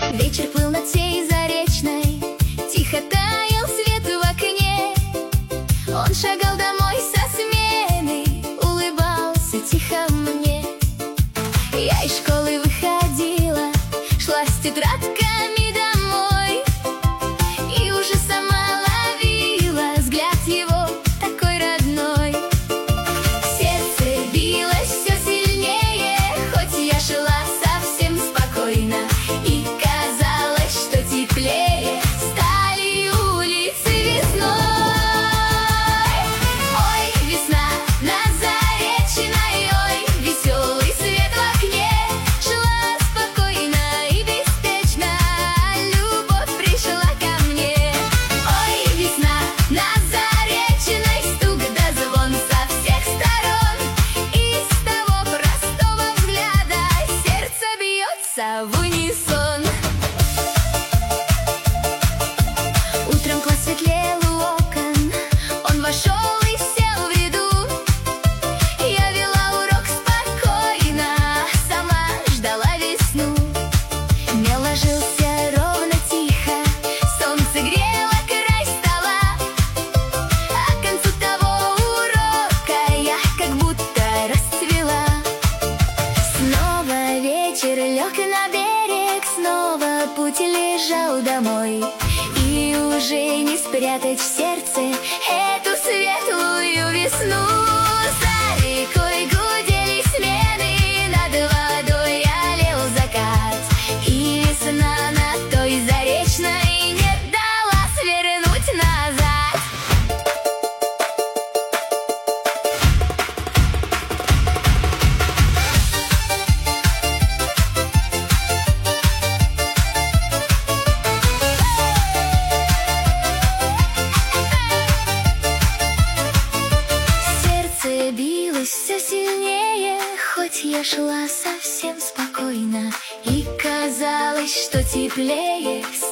Вечер плыл над всей Заречной, тихо таял свет в окне. Он шагал домой со смены, улыбался тихо мне. Я из школы выходила, шла с тетрадками домой, и уже сама ловила взгляд его такой родной. Сердце билось все сильнее, хоть я шла совсем спокойно, и казалось, что теплее стали улицы весной. Ой, весна на Заречной, ой, веселый свет в окне. Шла спокойно и беспечно, любовь пришла ко мне. Ой, весна на Заречной, стук да звон со всех сторон, и с того простого взгляда сердце бьется в унисон. Утром класс светлел у окон, он вошел и сел в ряду. Я вела урок спокойно, сама ждала весну. Мел ложился ровно тихо, солнце грело край стола, а к концу того урока я как будто расцвела. Снова вечер лег на берег, снова путь лежал домой, и уже не спрятать в сердце эту светлую весну. За рекой гудели смены, над водой алел закат, и весна на той Заречной не дала свернуть назад. Сердце билось все сильнее, хоть я шла совсем спокойно, и казалось, что теплее